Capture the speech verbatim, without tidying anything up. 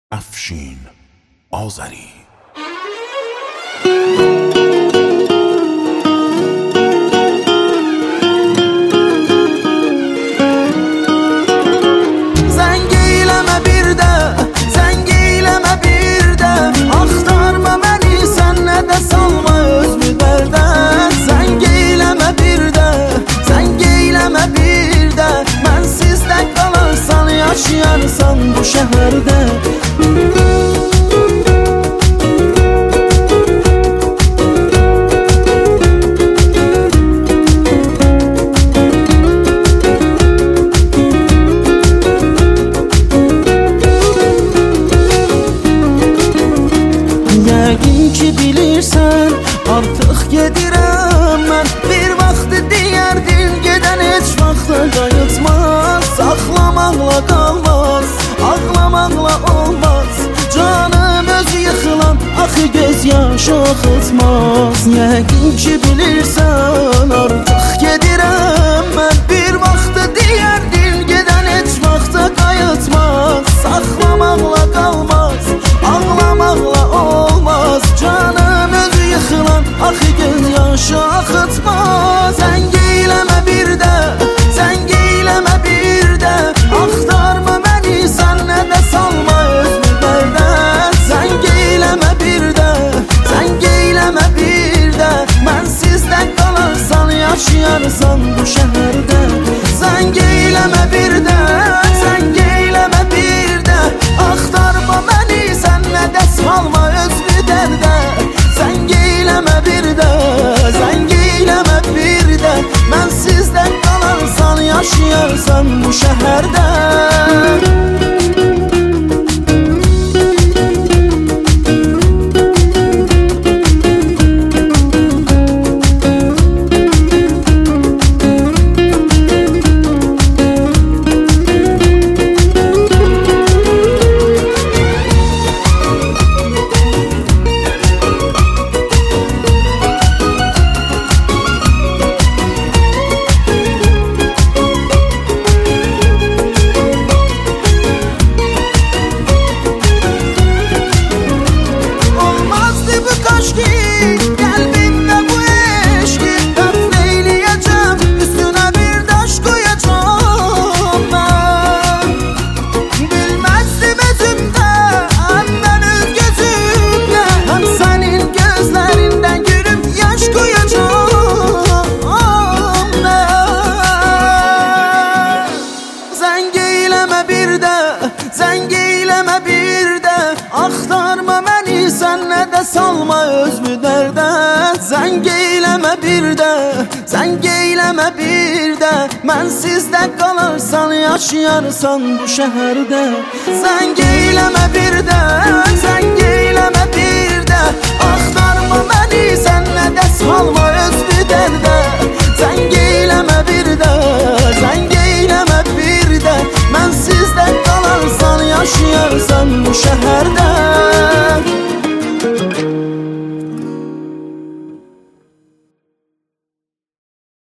افشین آذری. Zəng eyləmə bir də, zəng eyləmə bir də, axtarma məni, sən nə də salma özünü dərdə. Zəng eyləmə bir də, zəng eyləmə bir də, mənsiz də qalarsan, yaşayarsan bu şəhərdə. Yəqin ki bilirsən, artıq gedirəm mən. Bir vaxt deyərdin, gedən heç vaxta qayıtmaz. Saxlamaqla qalmaz, ağlamaqla olmaz. Canım öz yıxılan, axı göz yaşı axıtmaz. Yəqin ki bilirsən, artıq gedirəm mən. Bir vaxt deyərdin, gedən heç vaxta qayıtmaz. Saxlamaqla qalmaz, ağlamaqla olmaz. Canım öz yıxılan, axı göz yaşı axıtmaz. Zəng eyləmə bir də, zəng eyləmə bir də, axtarma məni, sən nə də salma özünü dərdə. Zəng eyləmə bir də, zəng eyləmə bir də, mənsiz də qalarsan, yaşayarsan bu şəhərdə. Zəng eyləmə bir də, zəng eyləmə bir də, axtarma məni, sən nə də salma özünü dərdə. Zəng eyləmə bir də, zəng eyləmə bir də, mənsiz də qalarsan, yaşayarsan bu şəhərdə. Zəng eyləmə bir də, axtarma məni, sən nə də salma özünü dərdə. Zəng eyləmə bir də, zəng eyləmə bir də, mənsiz də qalarsan, yaşayarsan bu şəhərdə. Zəng eyləmə bir də, zəng